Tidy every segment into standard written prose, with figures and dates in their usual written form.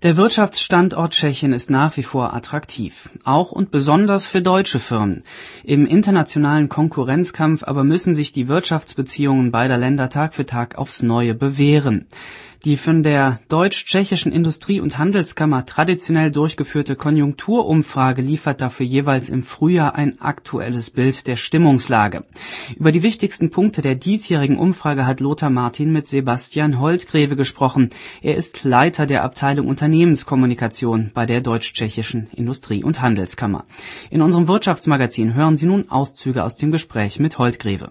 Der Wirtschaftsstandort Tschechien ist nach wie vor attraktiv, auch und besonders für deutsche Firmen. Im internationalen Konkurrenzkampf aber müssen sich die Wirtschaftsbeziehungen beider Länder Tag für Tag aufs Neue bewähren. Die von der Deutsch-Tschechischen Industrie- und Handelskammer traditionell durchgeführte Konjunkturumfrage liefert dafür jeweils im Frühjahr ein aktuelles Bild der Stimmungslage. Über die wichtigsten Punkte der diesjährigen Umfrage hat Lothar Martin mit Sebastian Holtgreve gesprochen. Er ist Leiter der Abteilung Unternehmenskommunikation bei der Deutsch-Tschechischen Industrie- und Handelskammer. In unserem Wirtschaftsmagazin hören Sie nun Auszüge aus dem Gespräch mit Holtgreve.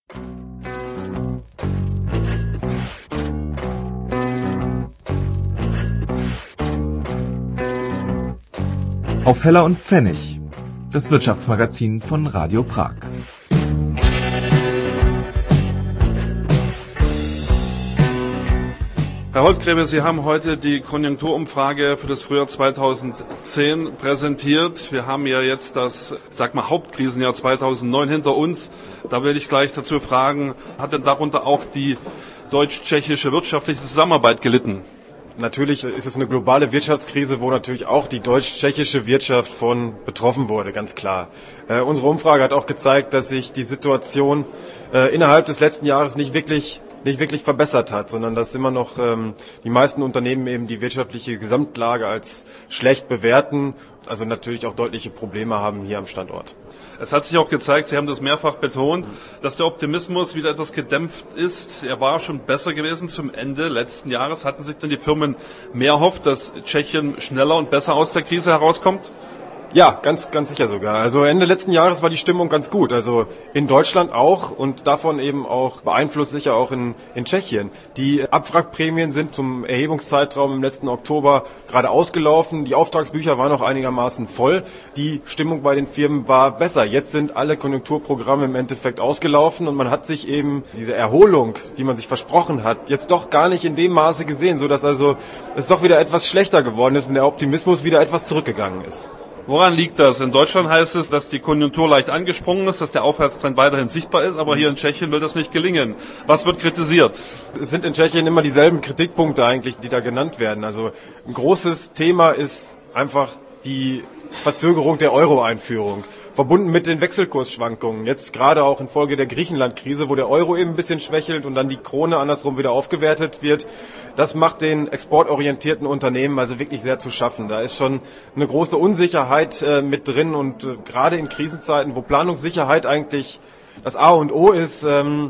Auf Heller und Pfennig, das Wirtschaftsmagazin von Radio Prag. Herr Holtgreve, Sie haben heute die Konjunkturumfrage für das Frühjahr 2010 präsentiert. Wir haben ja jetzt das, Hauptkrisenjahr 2009 hinter uns. Da will ich gleich dazu fragen, hat denn darunter auch die deutsch-tschechische wirtschaftliche Zusammenarbeit gelitten? Natürlich ist es eine globale Wirtschaftskrise, wo natürlich auch die deutsch-tschechische Wirtschaft von betroffen wurde, ganz klar. Unsere Umfrage hat auch gezeigt, dass sich die Situation innerhalb des letzten Jahres nicht wirklich verbessert hat, sondern dass immer noch die meisten Unternehmen eben die wirtschaftliche Gesamtlage als schlecht bewerten, also natürlich auch deutliche Probleme haben hier am Standort. Es hat sich auch gezeigt, Sie haben das mehrfach betont, dass der Optimismus wieder etwas gedämpft ist. Er war schon besser gewesen zum Ende letzten Jahres. Hatten sich denn die Firmen mehr erhofft, dass Tschechien schneller und besser aus der Krise herauskommt? Ja, ganz sicher sogar. Also Ende letzten Jahres war die Stimmung ganz gut. Also in Deutschland auch und davon eben auch beeinflusst sicher auch in Tschechien. Die Abwrackprämien sind zum Erhebungszeitraum im letzten Oktober gerade ausgelaufen. Die Auftragsbücher waren noch einigermaßen voll. Die Stimmung bei den Firmen war besser. Jetzt sind alle Konjunkturprogramme im Endeffekt ausgelaufen und man hat sich eben diese Erholung, die man sich versprochen hat, jetzt doch gar nicht in dem Maße gesehen, sodass also es doch wieder etwas schlechter geworden ist und der Optimismus wieder etwas zurückgegangen ist. Woran liegt das? In Deutschland heißt es, dass die Konjunktur leicht angesprungen ist, dass der Aufwärtstrend weiterhin sichtbar ist, aber hier in Tschechien will das nicht gelingen. Was wird kritisiert? Es sind in Tschechien immer dieselben Kritikpunkte eigentlich, die da genannt werden. Also ein großes Thema ist einfach die Verzögerung der Euro-Einführung, verbunden mit den Wechselkursschwankungen. Jetzt gerade auch infolge der Griechenland-Krise, wo der Euro eben ein bisschen schwächelt und dann die Krone andersrum wieder aufgewertet wird. Das macht den exportorientierten Unternehmen also wirklich sehr zu schaffen. Da ist schon eine große Unsicherheit mit drin und gerade in Krisenzeiten, wo Planungssicherheit eigentlich das A und O ist,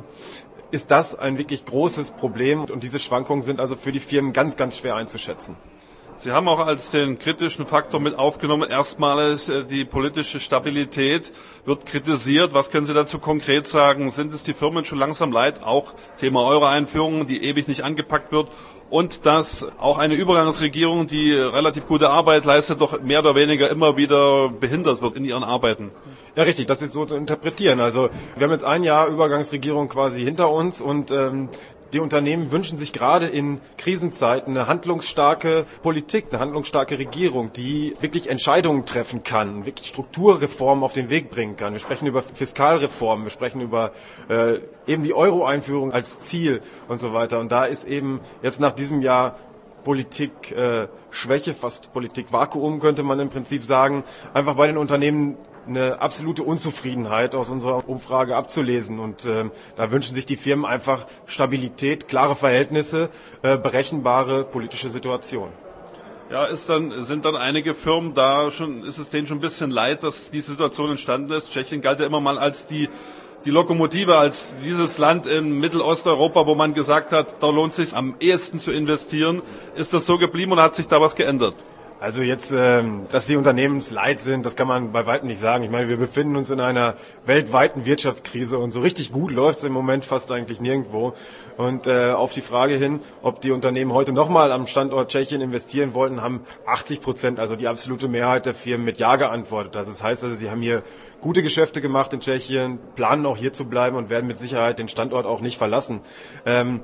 ist das ein wirklich großes Problem und diese Schwankungen sind also für die Firmen ganz schwer einzuschätzen. Sie haben auch als den kritischen Faktor mit aufgenommen, erstmals die politische Stabilität wird kritisiert. Was können Sie dazu konkret sagen? Sind es die Firmen schon langsam leid, auch Thema Euro-Einführung, die ewig nicht angepackt wird und dass auch eine Übergangsregierung, die relativ gute Arbeit leistet, doch mehr oder weniger immer wieder behindert wird in ihren Arbeiten? Ja, richtig, das ist so zu interpretieren. Also wir haben jetzt ein Jahr Übergangsregierung quasi hinter uns und die Unternehmen wünschen sich gerade in Krisenzeiten eine handlungsstarke Politik, eine handlungsstarke Regierung, die wirklich Entscheidungen treffen kann, wirklich Strukturreformen auf den Weg bringen kann. Wir sprechen über Fiskalreformen, wir sprechen über eben die Euro-Einführung als Ziel und so weiter. Und da ist eben jetzt nach diesem Jahr Politik Schwäche, fast Politik-Vakuum könnte man im Prinzip sagen, einfach bei den Unternehmen eine absolute Unzufriedenheit aus unserer Umfrage abzulesen. Und da wünschen sich die Firmen einfach Stabilität, klare Verhältnisse, berechenbare politische Situation. Ja, sind dann einige Firmen ist es denen schon ein bisschen leid, dass die Situation entstanden ist. Tschechien galt ja immer mal als die Lokomotive, als dieses Land in Mittelosteuropa, wo man gesagt hat, da lohnt es sich am ehesten zu investieren. Ist das so geblieben oder hat sich da was geändert? Also jetzt, dass die Unternehmensleid sind, das kann man bei weitem nicht sagen. Ich meine, wir befinden uns in einer weltweiten Wirtschaftskrise und so richtig gut läuft es im Moment fast eigentlich nirgendwo. Und auf die Frage hin, ob die Unternehmen heute nochmal am Standort Tschechien investieren wollten, haben 80%, also die absolute Mehrheit der Firmen mit Ja geantwortet. Also das heißt, sie haben hier gute Geschäfte gemacht in Tschechien, planen auch hier zu bleiben und werden mit Sicherheit den Standort auch nicht verlassen.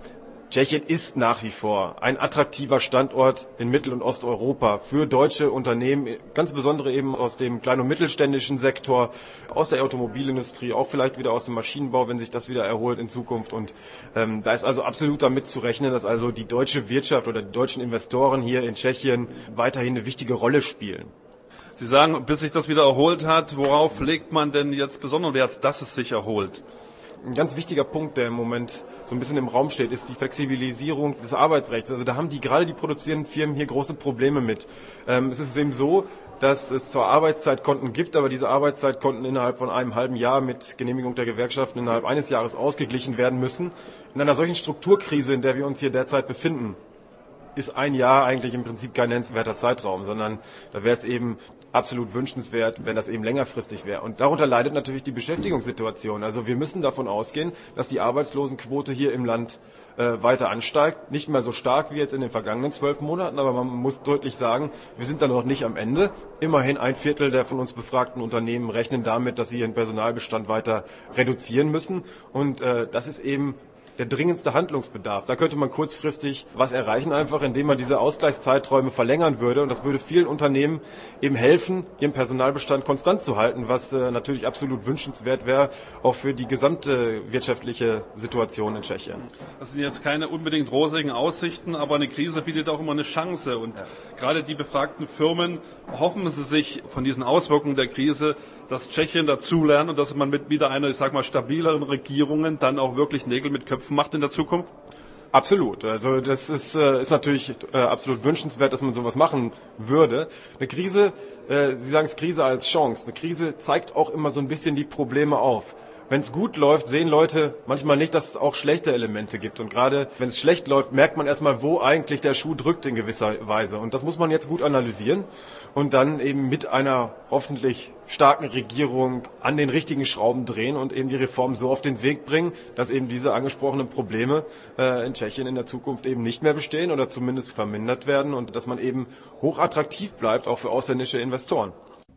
Tschechien ist nach wie vor ein attraktiver Standort in Mittel- und Osteuropa für deutsche Unternehmen, ganz besonders eben aus dem kleinen und mittelständischen Sektor, aus der Automobilindustrie, auch vielleicht wieder aus dem Maschinenbau, wenn sich das wieder erholt in Zukunft. Und da ist also absolut damit zu rechnen, dass also die deutsche Wirtschaft oder die deutschen Investoren hier in Tschechien weiterhin eine wichtige Rolle spielen. Sie sagen, bis sich das wieder erholt hat, worauf legt man denn jetzt besonderen Wert, dass es sich erholt? Ein ganz wichtiger Punkt, der im Moment so ein bisschen im Raum steht, ist die Flexibilisierung des Arbeitsrechts. Also da haben gerade die produzierenden Firmen hier große Probleme mit. Es ist eben so, dass es zwar Arbeitszeitkonten gibt, aber diese Arbeitszeitkonten innerhalb von einem halben Jahr mit Genehmigung der Gewerkschaften innerhalb eines Jahres ausgeglichen werden müssen. In einer solchen Strukturkrise, in der wir uns hier derzeit befinden, ist ein Jahr eigentlich im Prinzip kein nennenswerter Zeitraum, sondern da wäre es eben absolut wünschenswert, wenn das eben längerfristig wäre. Und darunter leidet natürlich die Beschäftigungssituation. Also wir müssen davon ausgehen, dass die Arbeitslosenquote hier im Land weiter ansteigt. Nicht mehr so stark wie jetzt in den vergangenen 12 Monaten, aber man muss deutlich sagen, wir sind da noch nicht am Ende. Immerhin 1/4 der von uns befragten Unternehmen rechnen damit, dass sie ihren Personalbestand weiter reduzieren müssen. Und das ist eben der dringendste Handlungsbedarf. Da könnte man kurzfristig was erreichen, einfach indem man diese Ausgleichszeiträume verlängern würde. Und das würde vielen Unternehmen eben helfen, ihren Personalbestand konstant zu halten, was natürlich absolut wünschenswert wäre, auch für die gesamte wirtschaftliche Situation in Tschechien. Das sind jetzt keine unbedingt rosigen Aussichten, aber eine Krise bietet auch immer eine Chance. Und gerade die befragten Firmen hoffen sie sich von diesen Auswirkungen der Krise, dass Tschechien dazulernt und dass man mit wieder einer, ich sag mal, stabileren Regierungen dann auch wirklich Nägel mit Köpfen macht in der Zukunft? Absolut. Also das ist natürlich absolut wünschenswert, dass man sowas machen würde. Eine Krise, Sie sagen es Krise als Chance. Eine Krise zeigt auch immer so ein bisschen die Probleme auf. Wenn es gut läuft, sehen Leute manchmal nicht, dass es auch schlechte Elemente gibt. Und gerade wenn es schlecht läuft, merkt man erstmal, wo eigentlich der Schuh drückt in gewisser Weise. Und das muss man jetzt gut analysieren und dann eben mit einer hoffentlich starken Regierung an den richtigen Schrauben drehen und eben die Reform so auf den Weg bringen, dass eben diese angesprochenen Probleme in Tschechien in der Zukunft eben nicht mehr bestehen oder zumindest vermindert werden und dass man eben hochattraktiv bleibt, auch für ausländische Investoren.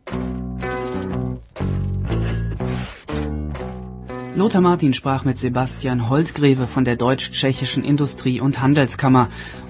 Lothar Martin sprach mit Sebastian Holtgreve von der Deutsch-Tschechischen Industrie- und Handelskammer.